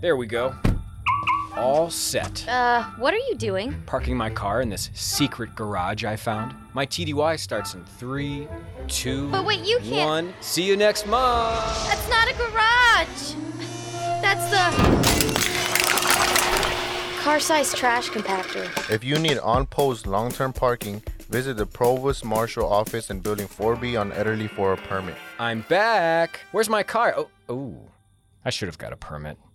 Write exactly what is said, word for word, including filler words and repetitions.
There we go. All set. Uh, what are you doing? Parking my car in this secret garage I found. My T D Y starts in three, two, But wait, you can't- one. See you next month. That's not a garage! That's the car-sized trash compactor. If you need on-post long-term parking, visit the Provost Marshal office in Building four B on Ederly for a permit. I'm back. Where's my car? Oh, oh. I should have got a permit.